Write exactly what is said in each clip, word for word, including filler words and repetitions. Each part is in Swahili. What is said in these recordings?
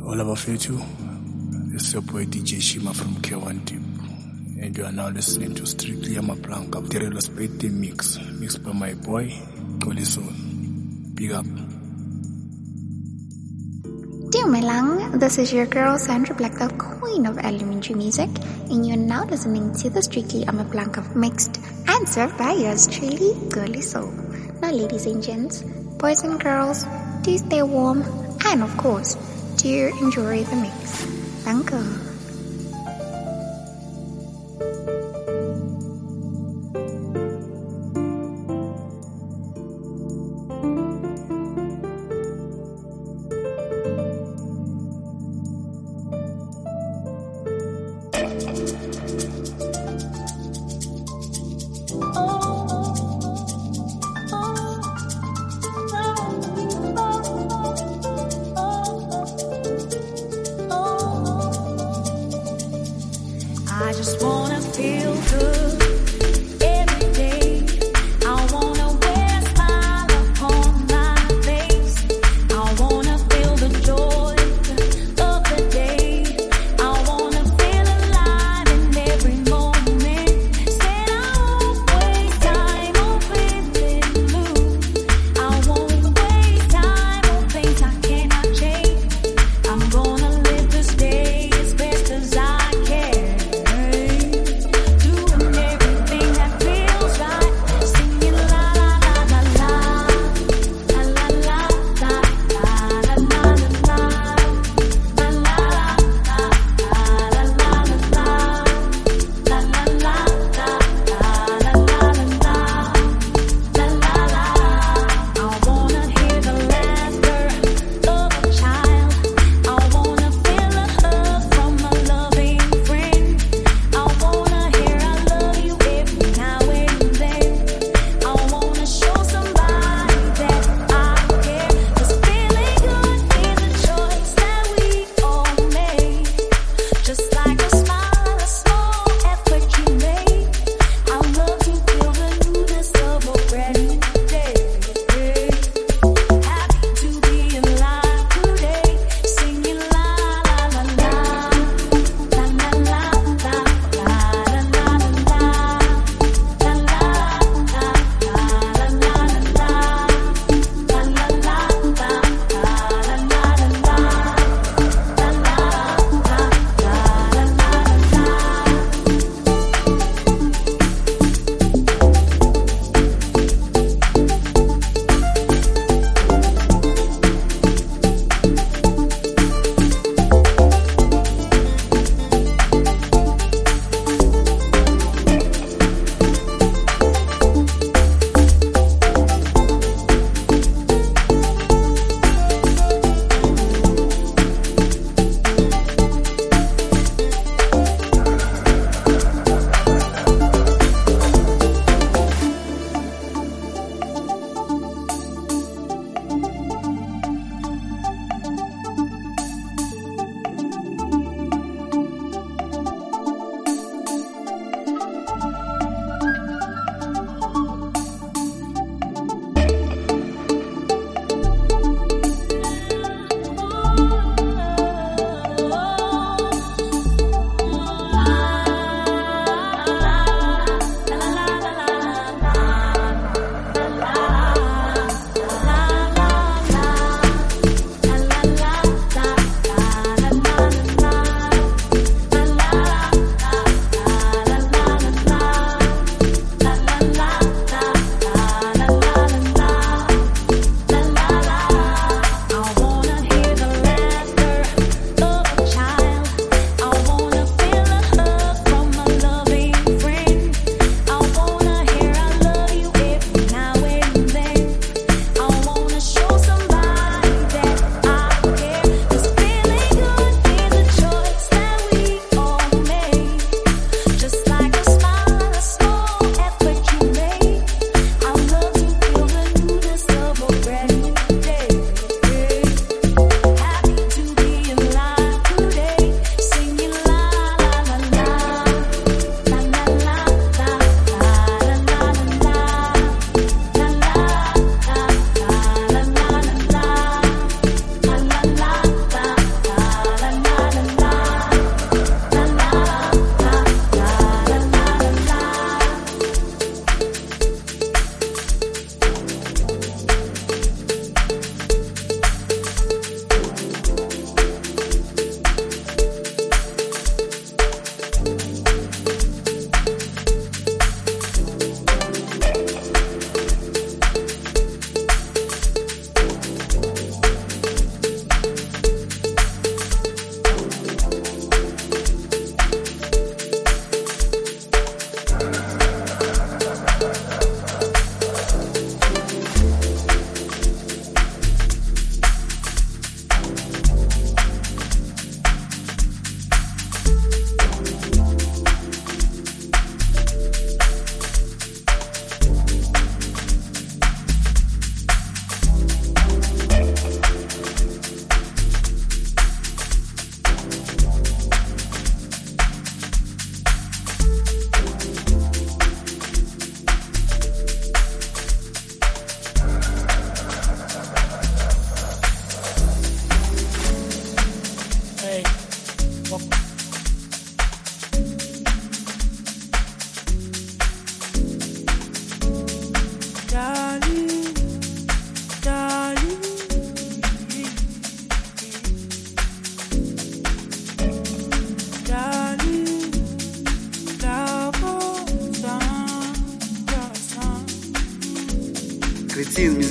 All Abafethu, it's your boy D J Shima from K one Deep, and you are now listening to Strictly Amaplanka, Tirelo Spade Mix, mixed by my boy, Koliso. Big up. Dumelang, this is your girl Sandra Black, the queen of elementary music, and you're now listening to the Strictly Amaplanka mixed and served by yours truly, Koliso. Now, ladies and gents, boys and girls, do stay warm, and of course, do enjoy the mix. Thank you.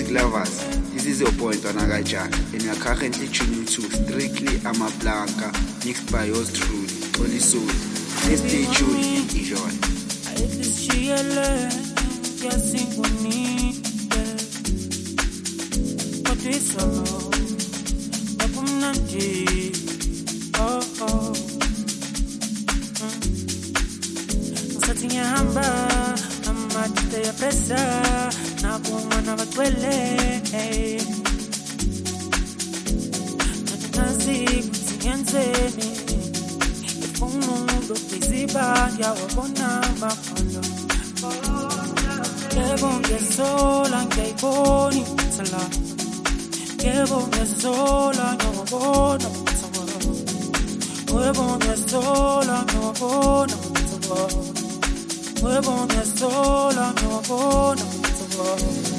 music lovers, this is your boy Ntwana Jack, and you are currently tuning to Strictly Amaplanka, mixed by yours truly, Holy Soul. Let's stay tuned and enjoy. Oh, oh. Sati nyamba amatite ya pesa na kumana batwele natanazi kutingenzeni ifumundo biziba ya wabona mapando kebo ngesola ngeiboni sala kebo ngesola ngwabona We're on the soul, I'm no born, I'm the world. We're on the soul, I'm no born, I'm the world.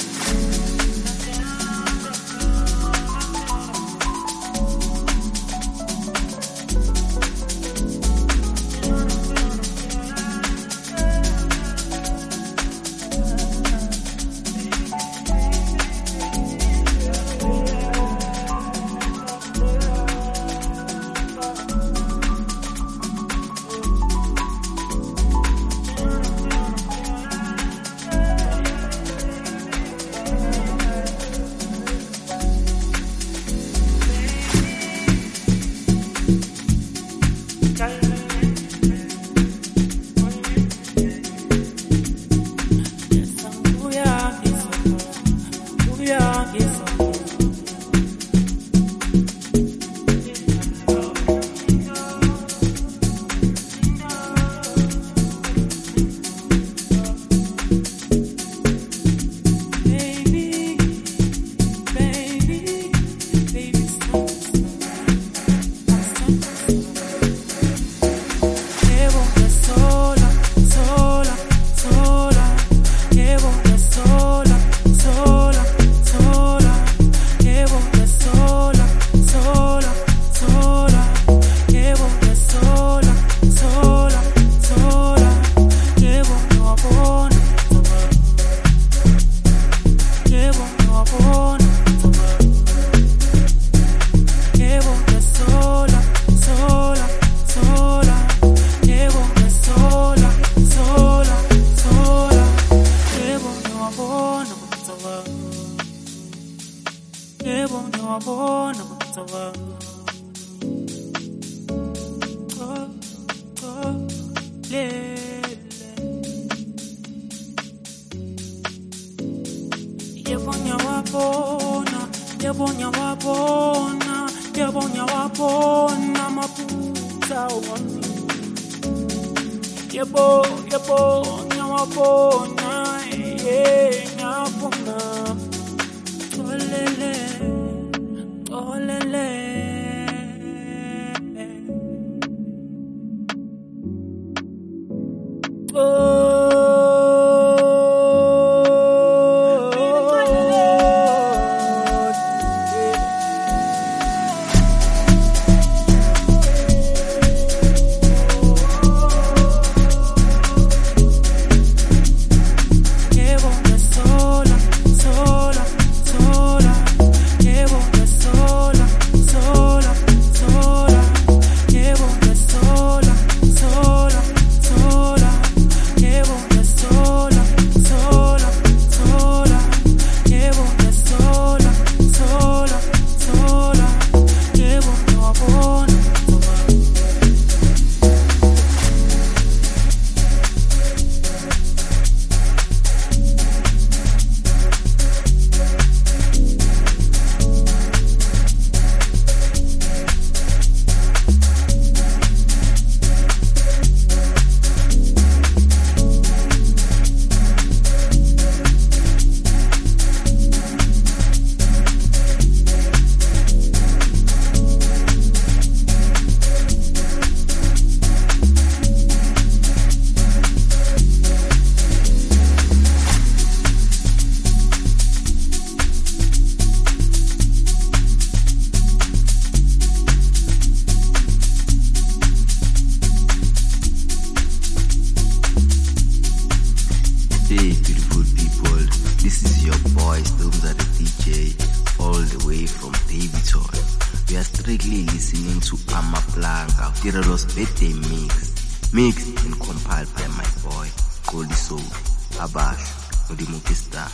Yebo, yebo, nyawabona, yeah, nyawabona. Olele, olele. Oh. way from Davidson. We are strictly listening to Amaplanka, Tirelo's birthday mix, mixed and compiled by my boy, Goldie Soul, Abash, Odimukista.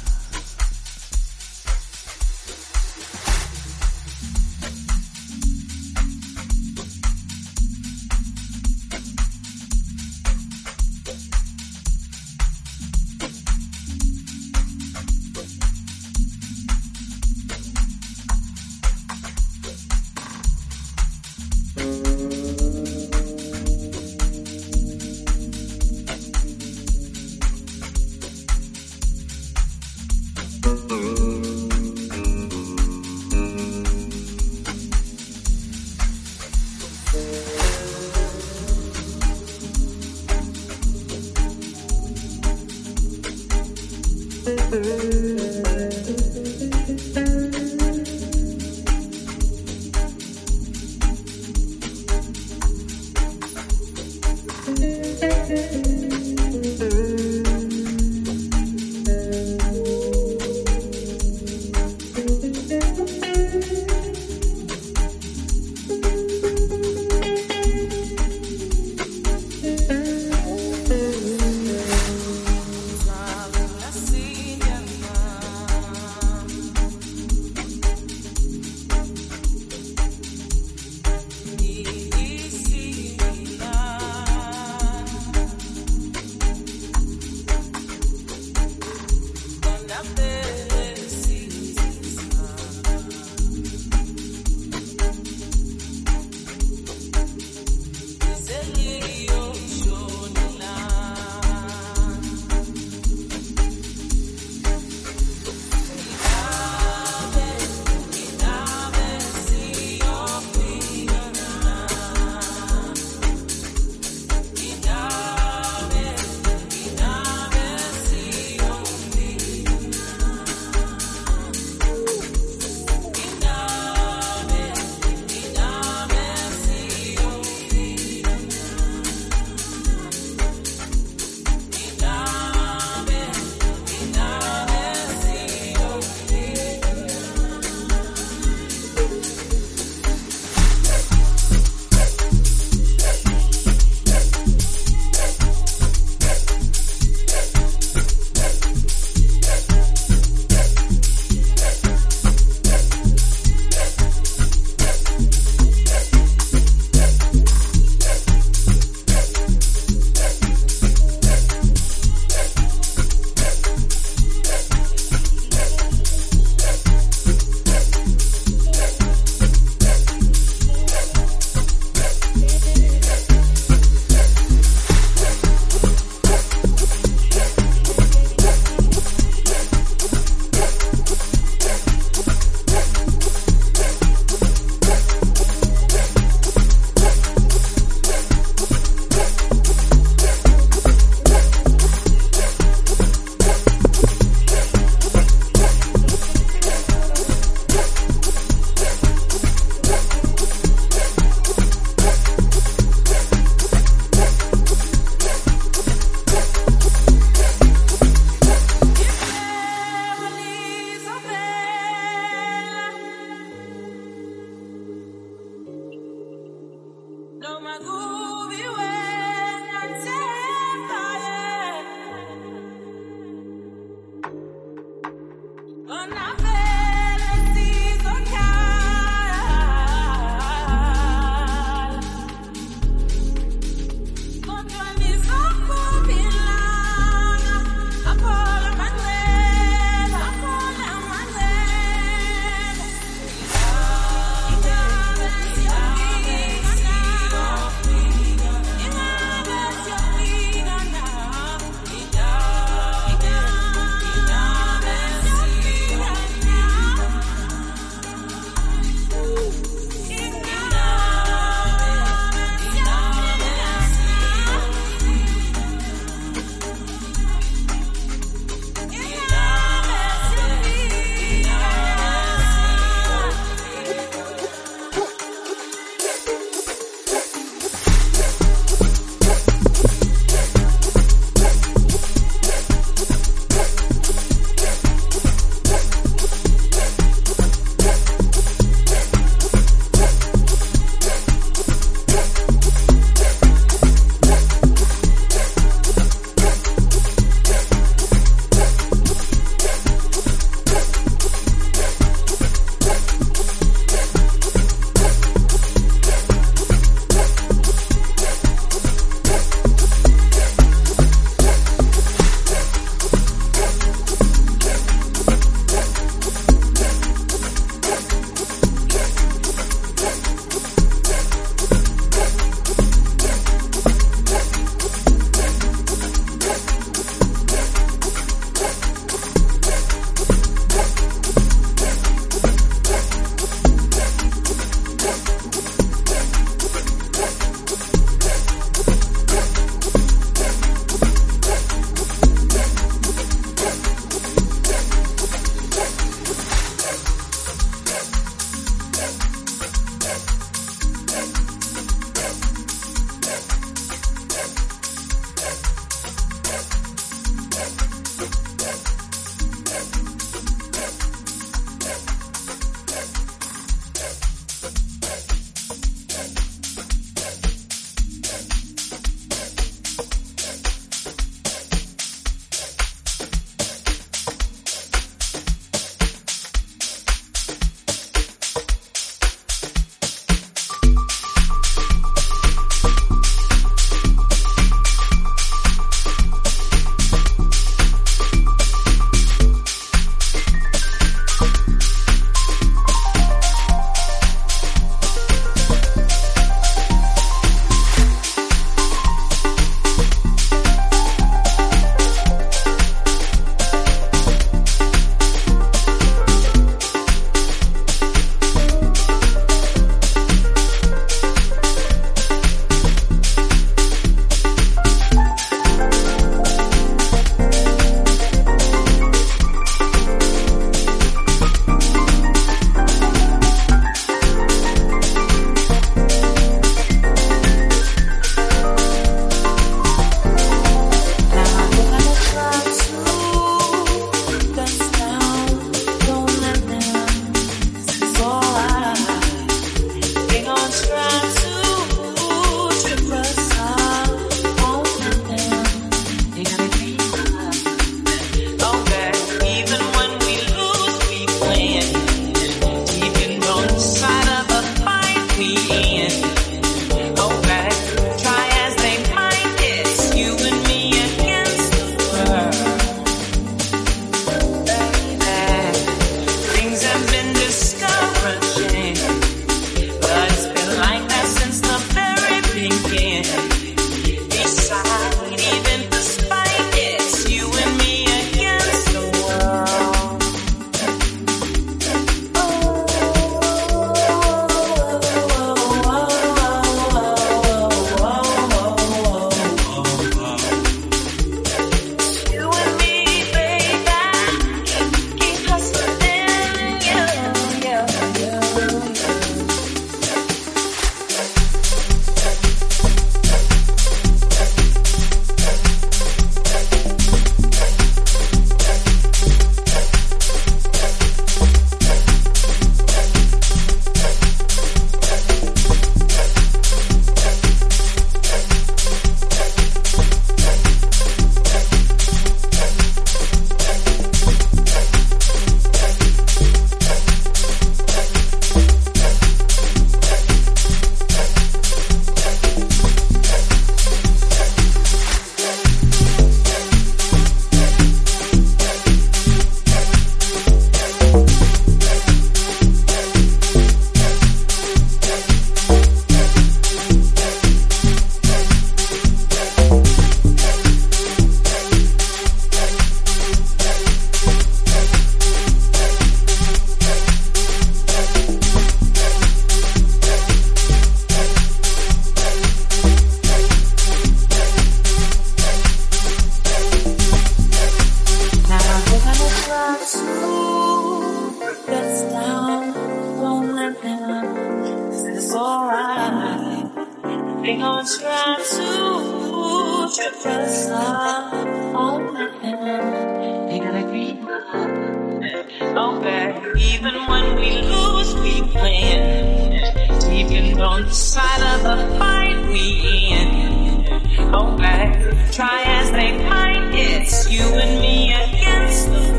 was trying to trip us up. Oh man, you gotta agree. Oh babe, even when we lose, we win. Even on the side of the fight, we in. Oh babe, try as they might, it's you and me against the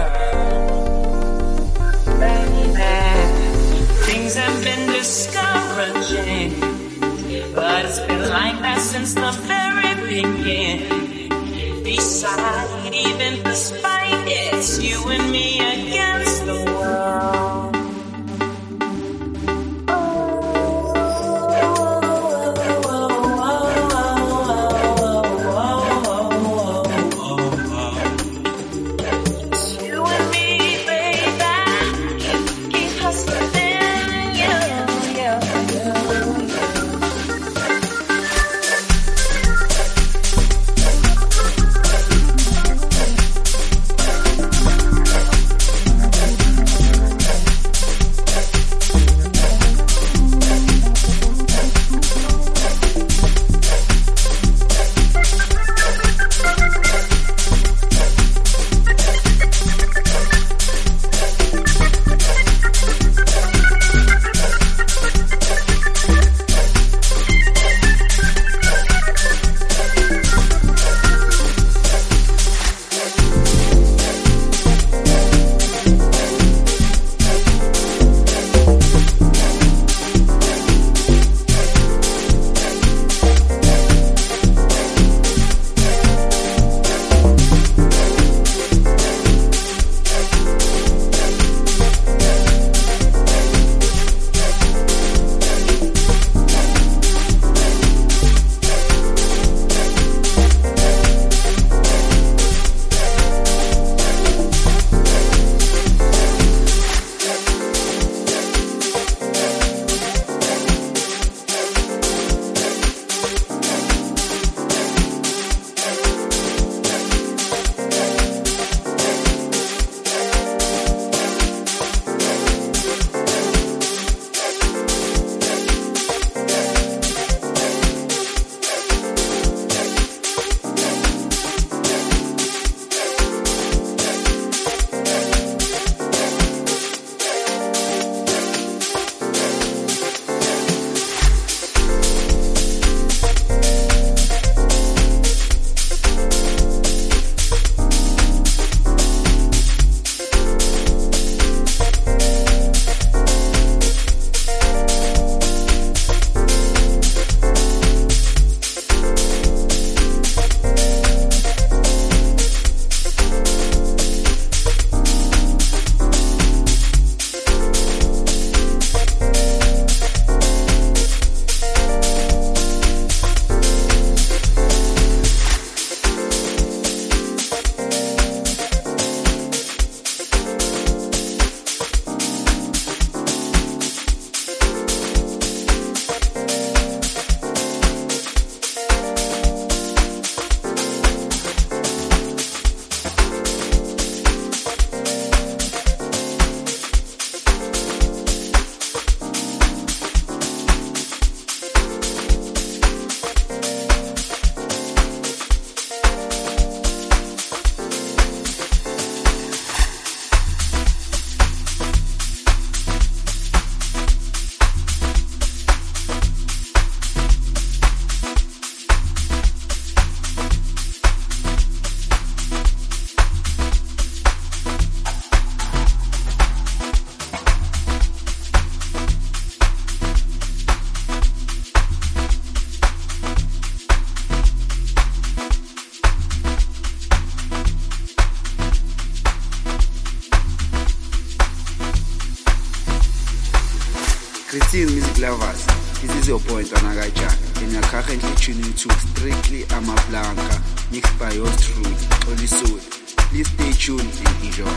world. Baby, things have been discouraging, but it's been like that since the very beginning. Beside, even despite, it's you and me against the world. Greetings, music lovers. This is your boy Anagaja, and you're currently tuning to Strictly Amaplanka, mixed by yours truly, Holy Soul. Please stay tuned and enjoy.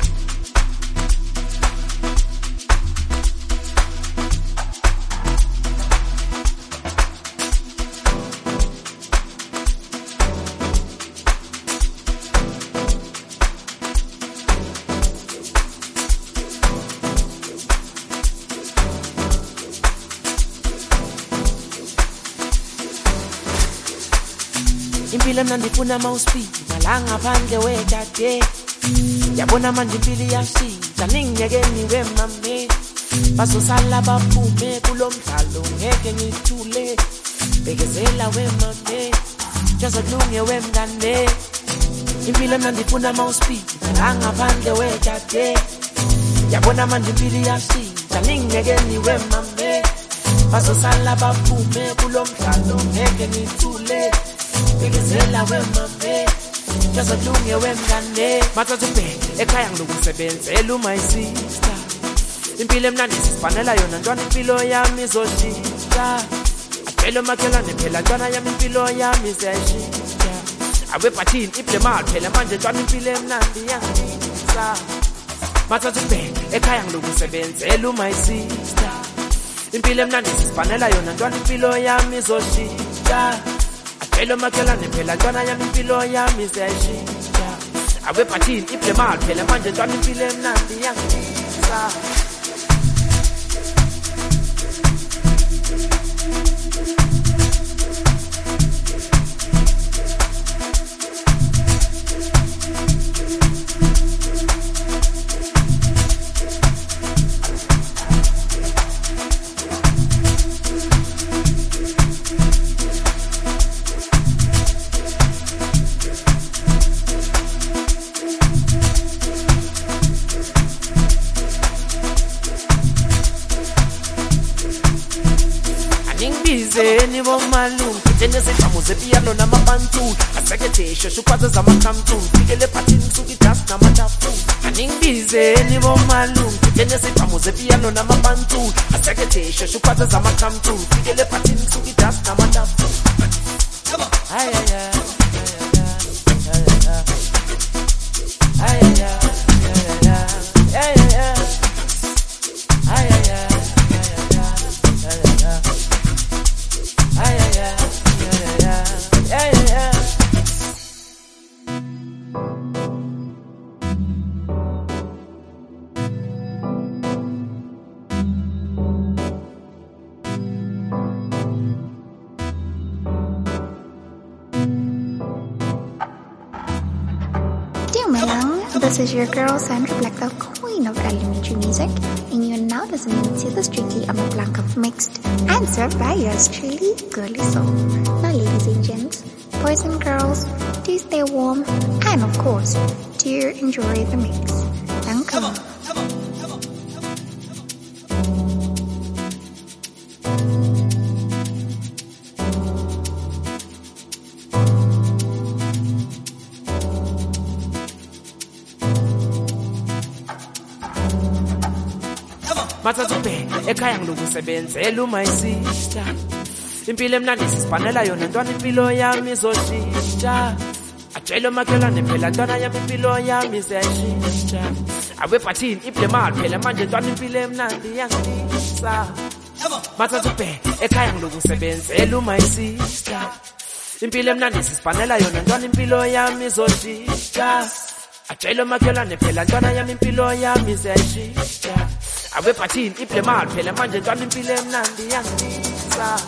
impilo emnandi ifuna mawuspeed malanga ngaphandle wedade yabona manje impilo iyashintsha ninginyekeni wemame bazosala baphume kulomdlalo ngeke ngithule bekezela wemame jazokulunge wemngane impilo emnandi ifuna mawuspeed malanga ngaphandle wedade yabona manje impilo iyashintsha ninginyekeni wemame bazosala baphume kulomdlalo ngeke ngithule bekezela wemame jazokulunge wemngane mathatha ubheke ekhaya ngilokusebenzela uma sister impilo emnandi sisifanela yona ntwana impilo yami izoshintsha atshela umakhelwane phela ntwana yami impilo yami izayishintsha awe bhathini iblemali phela manje ntwana impilo emnandi yangisa mathatha ubheke ekhaya ngilokusebenzela uma sister impilo emnandi sisifanela yona ntwana impilo yami izoshintsha atshela umakhelwane phela ntwana yami impilo yami izayishintsha awe bhathini iblemali phela manje ntwana impilo emnandi yangisa Zeni bomalungu Jene sejamu zepiano na mabantu Aseketesho shukwaza za makamtu Fikele patini suki das na matafu Aningizeni bomalungu Jene sejamu zepiano na mabantu Aseketesho shukwaza za makamtu Fikele patini suki das na matafu Ay ay ay Ay ay ay Ay ay ay Ay ay ay Ay, ay, ay, ay, ay, ay, ay. Dumelang, this is your girl Sandra Black, the queen of elementary music, and you're now listening to the Strictly Amaplanka mixed and served by yours truly, Girly Soul. Now, ladies and gents, boys and girls, do stay warm, and of course, do enjoy the mix. Thank you. Mathatha ubheke ekhaya ngilokusebenzela uma sister impilo emnandi sisifanela yona ntwana impilo yami izoshintsha atshela umakhelwane phela ntwana yami impilo yami izayishintsha awe bhathini iblemali phela manje ntwana impilo emnandi yangisa mathatha ubheke ekhaya ngilokusebenzela uma sister impilo emnandi sisifanela yona ntwana impilo yami izoshintsha atshela umakhelwane phela ntwana yami impilo yami izayishintsha awe bhathini iblemali phela manje ntwana impilo emnandi yangisa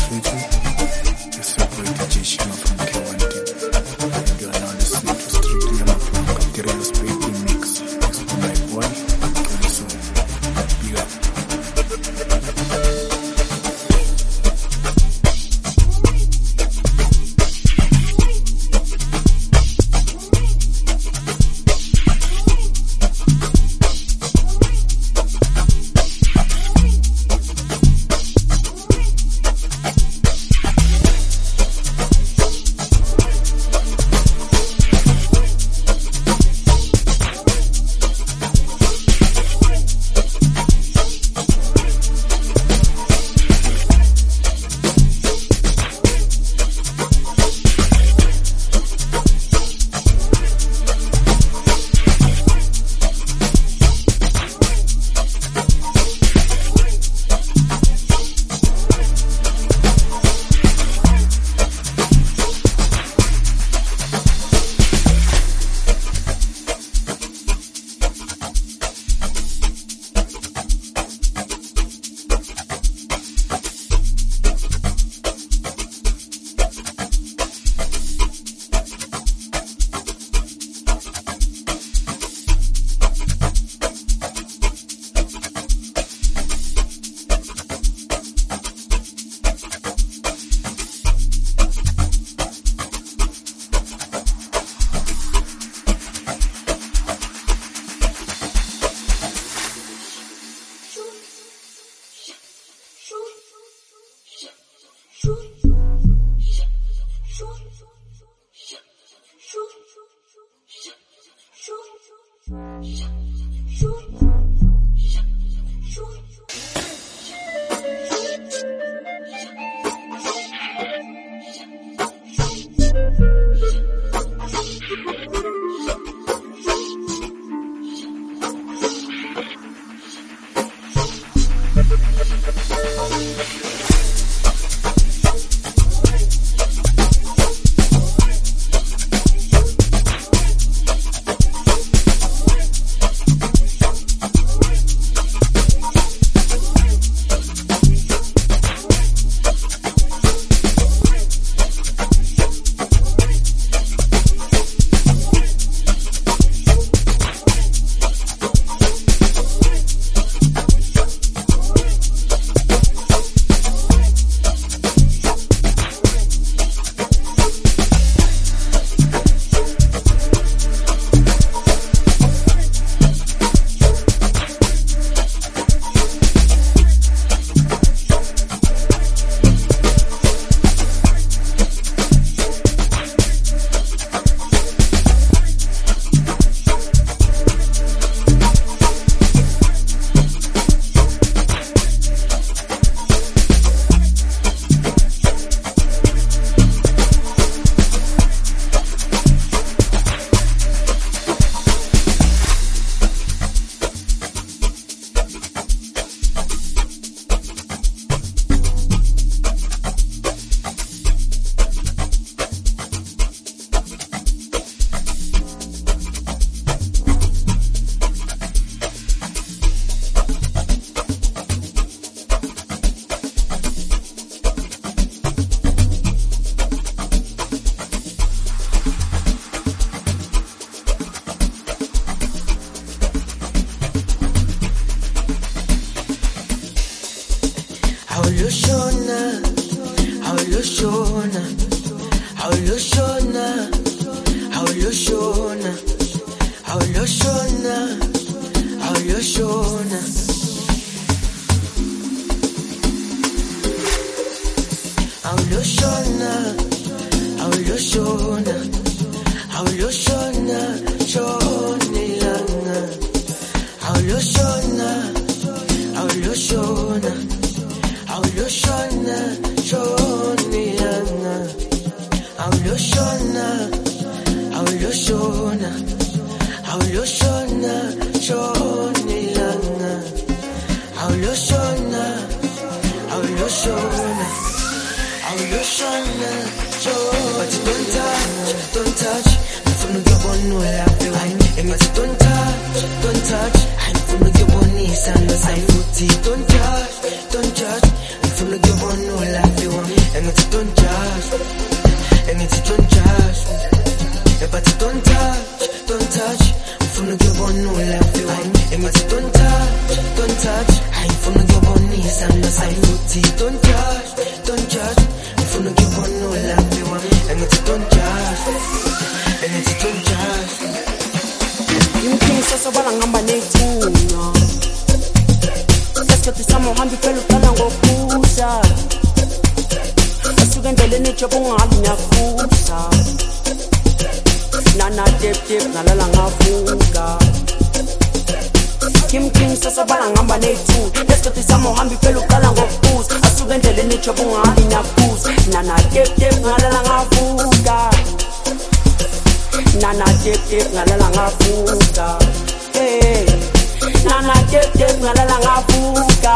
Strictly. It's your boy D J Shima from K one Team. And you are now listening to Strictly Amaplanga, the real spade mix. Mixed by my boy, Koliso. Big up. Don't touch, don't touch, I'm from the give one no life you want. and it's don't judge me, and it's don't judge me. Yeah, but don't touch, don't touch. I'm finna give one no love you, and it's don't touch, don't touch. I'm finna give one knees and the side footy. Don't judge, don't judge. I'm finna give one no love you, and it's don't judge, and it's don't judge. You think so so bala ngamba netuna. Let's get some hambi pelu kala ngokusa. Asuke ndeleni jobo ngali nyakusa. Nana dip dip nalala ngafuka. Kim King sasa bala ngamba netuna. Let's get some hambi pelu kala ngokusa. Asuke ndeleni jobo ngali nyakusa. Nana dip dip nalala ngafuka. Nana dip dip ngalala ngafuka. Hey, Nana dip dip ngalala ngafuka.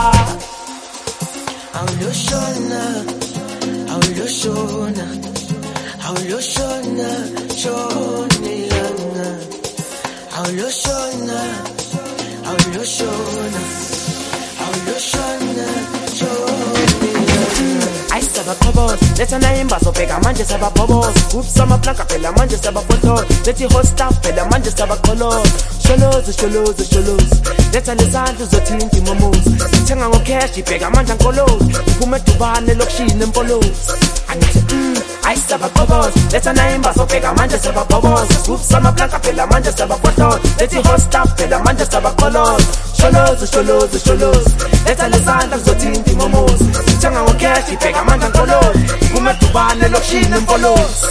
Awuloshona, awuloshona, awuloshona, shonilanga. Awuloshona, awuloshona, awuloshona, shonilanga. I saba kobos, let's naimba so pega manje saba bobos. Group sama planka pela manje saba photo. Let's host staff pela manje saba colors. Sholos, sholos, sholos. Let's alisanda zotinti momos. Thenga ngo cash pega manje ngolos. Uphume dubane lokshini mpolos. Anithi mm, I saba kobos, let's naimba so pega manje saba bobos. Group sama planka pela manje saba photo. Let's host staff pela manje saba colors. Sholos, sholos, sholos. Let's alisanda zotinti momos. Thenga ngo cash pega manje ngolos. Uphume dubane lokshini mpolos.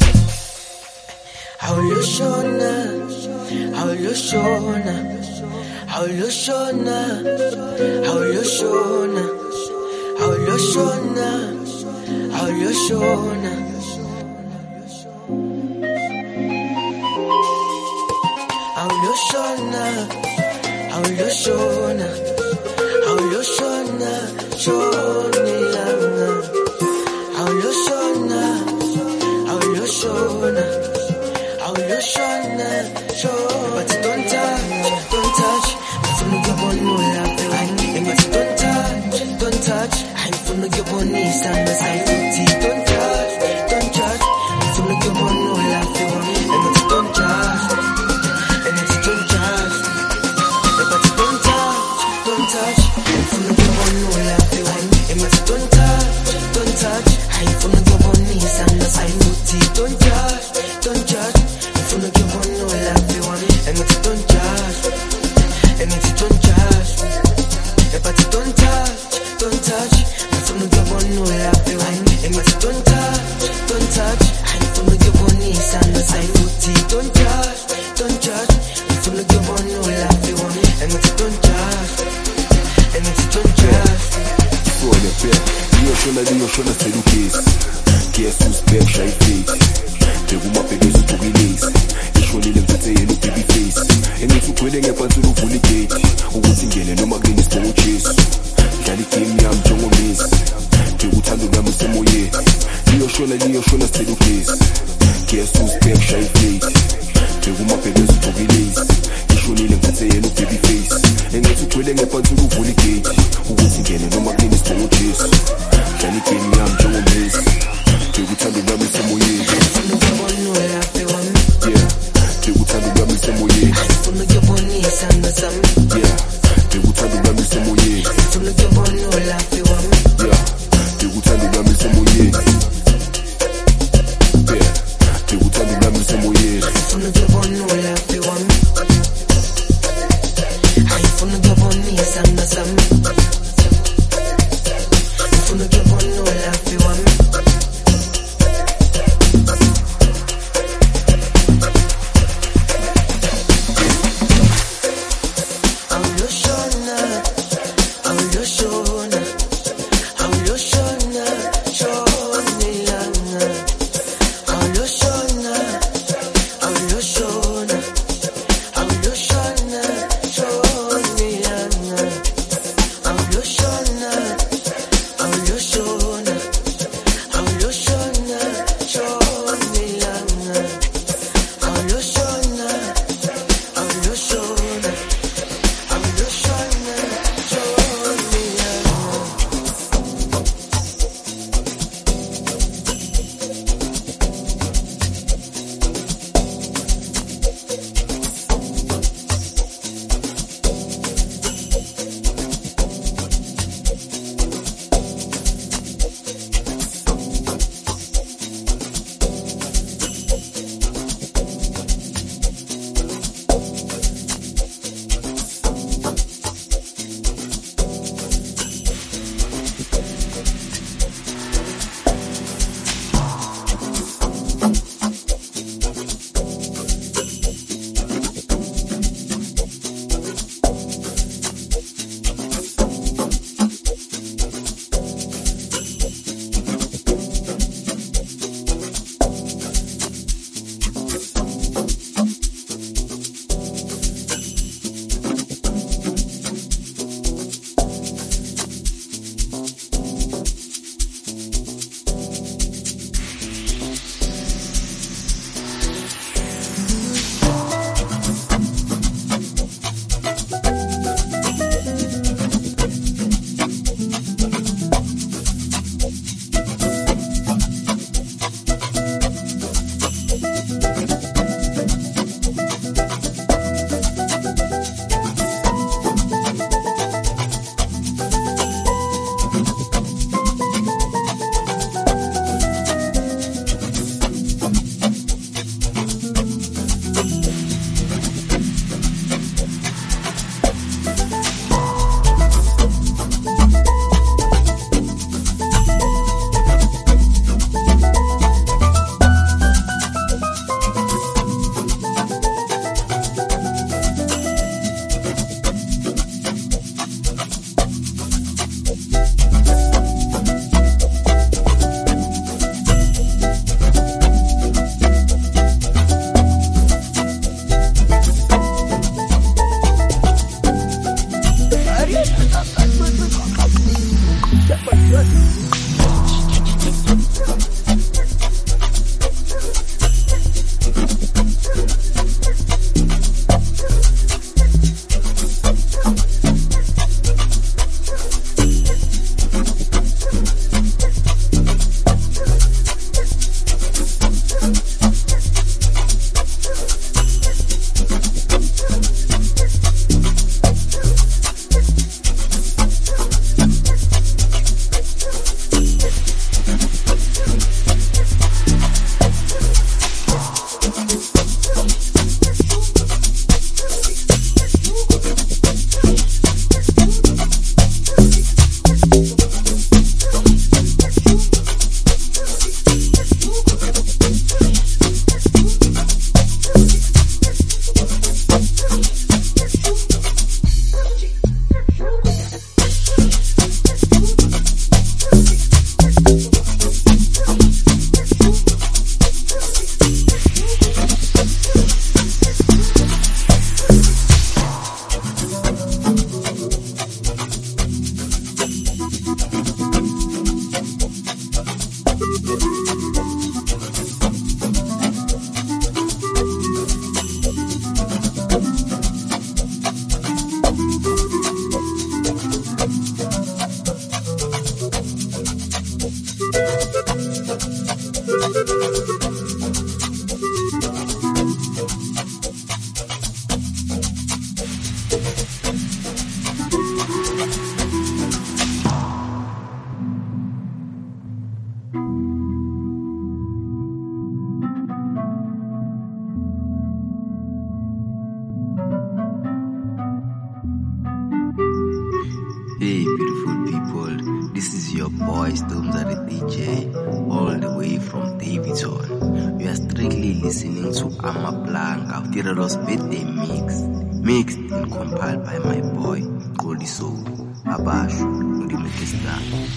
Awuloshona, awuloshona, awuloshona, awuloshona, awuloshona, awuloshona. Awuloshona, awuloshona, awuloshona, shonilanga. Awuloshona, awuloshona. Awuloshona, shona. But don't touch, don't touch. I'm finna give one no love you. And but don't touch, don't touch. I'm finna give one knees and the side footy. Don't touch, don't touch. I'm finna give one no love you. And but don't touch, and it's don't touch. But don't touch, don't touch. I'm finna give one no love you. And but don't touch, don't touch. I'm finna give one knees and the side footy. Don't touch, don't touch. Finna give one no love you want, and it's don't judge, and it's don't judge. Yeah, but don't touch, don't touch. I'm finna give one no love you want, and it's don't touch, don't touch. I'm finna give one knees and the side footy. Don't judge, don't judge. I'm finna give one no love you want, and it's don't judge, and it's don't judge. For the pet, you should have, you should have said case. Guess who's back, shy face. Teguma pegezo tugilisi ishonile mthethe yena baby face engithi ukhwele ngephansi uvula igate ukuthi ngene noma kulini sibongo Jesu dlala igame yami njengomisi ngikuthanda ngami semoyeni liyoshona liyoshona sicela ugesi guess who's back shy face teguma pegezo tugilisi ishonile mthethe yena baby face engithi ukhwele ngephansi uvula igate ukuthi ngene noma kulini sibongo Jesu dlala igame yami njengomisi ngikuthanda ngami semoyeni Hey beautiful people, this is your boy Stormza the D J, all the way from Davidson. You are strictly listening to Amaplanka, Tirelo's birthday mix, mixed and compiled by my boy Qoliso, Abashu, Mudimetesta.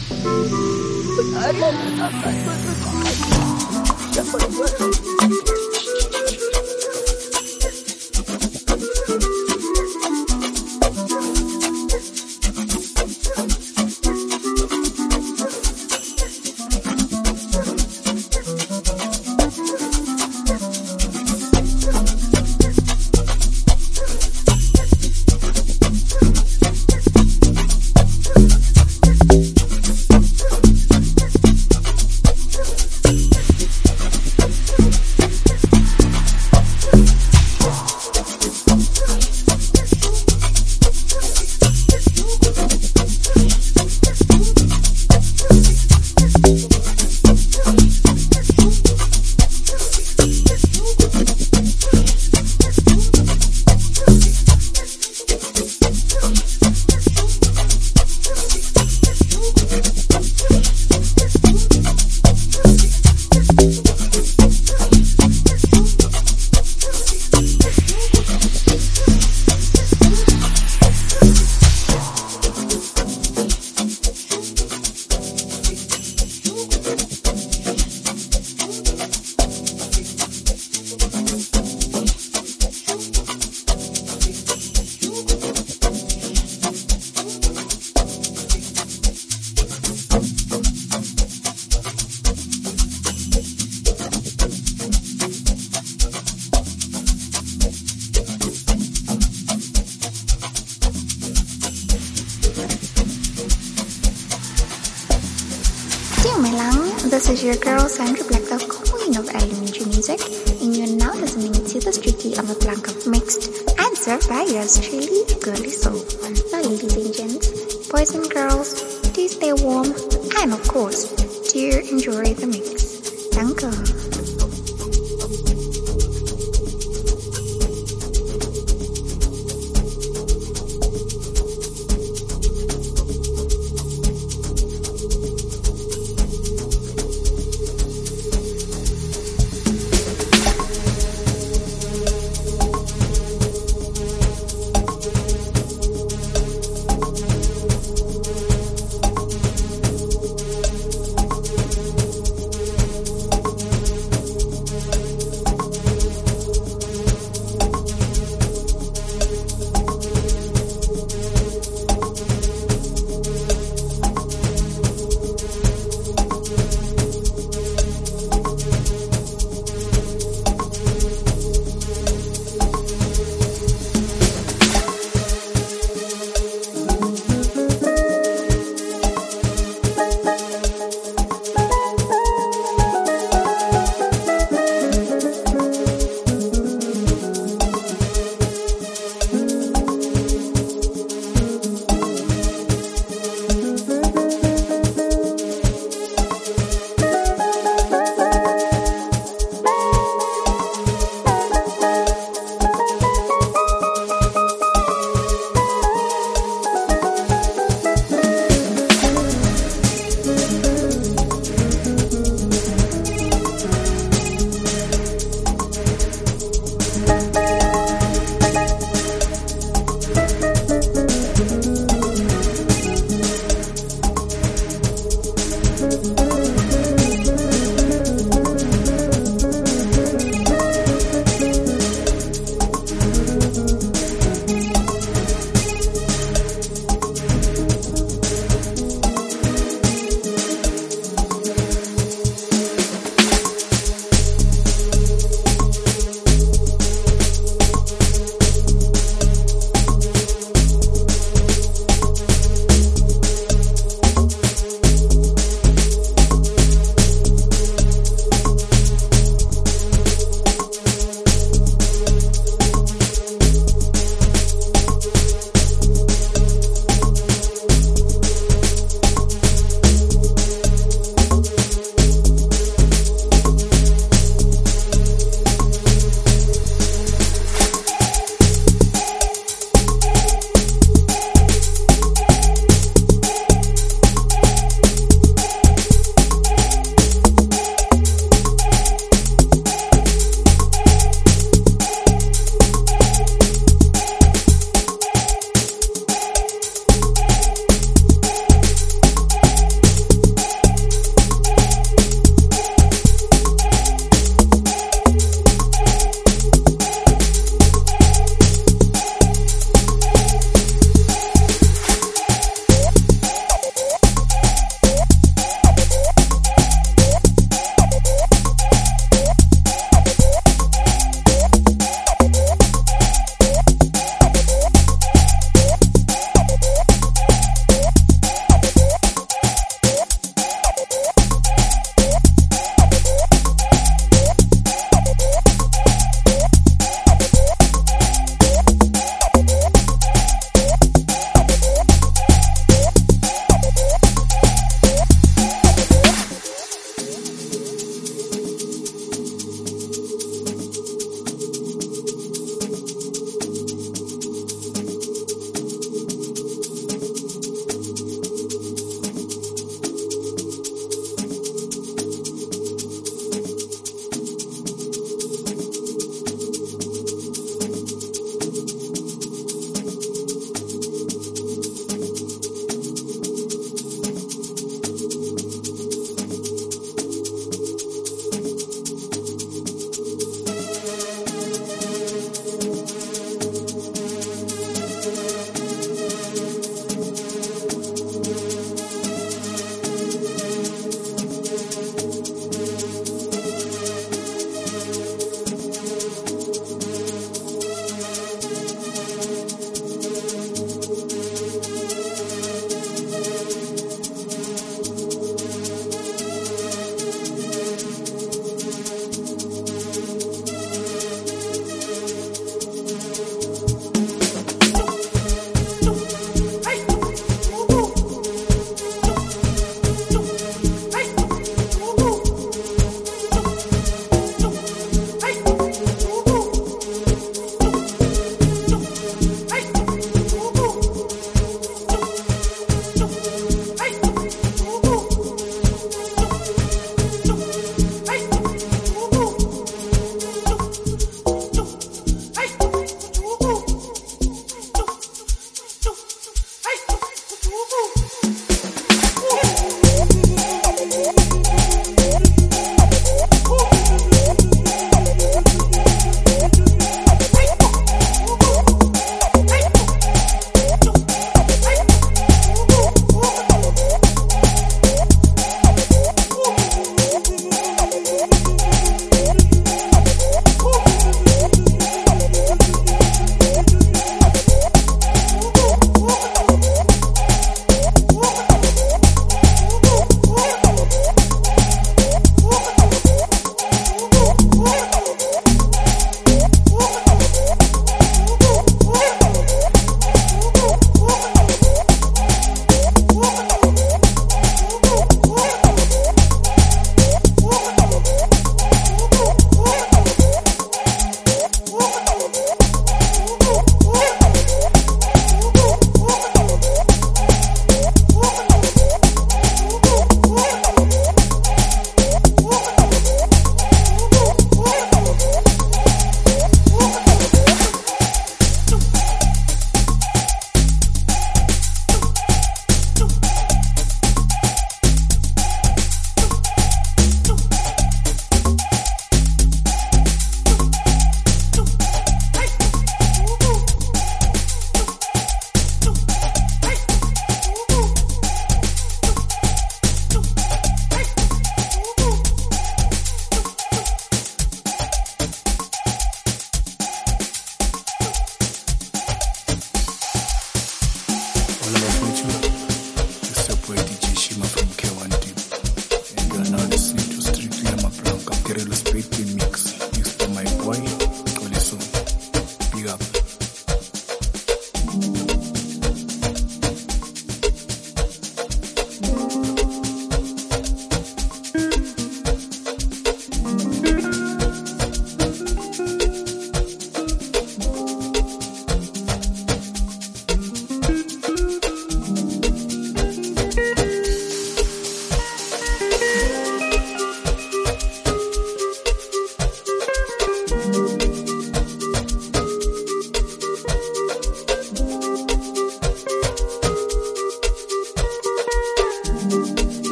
This is your girl Sandra Black, the queen of elementary music, and you're now listening to the Strictly Amaplanka mixed and served by yours truly, Girly Soul. Now, ladies and gents, boys and girls, do stay warm, and of course, do enjoy the mix. Danke.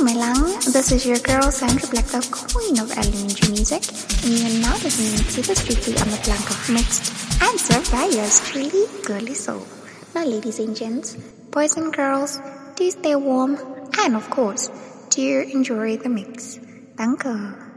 Dumelang, this is your girl Sandra Black, the queen of elementary music, and you're now listening to the Strictly Amaplanka mixed and served by yours truly, Girly Soul. Now, ladies and gents, boys and girls, do stay warm, and of course, do enjoy the mix. Danke.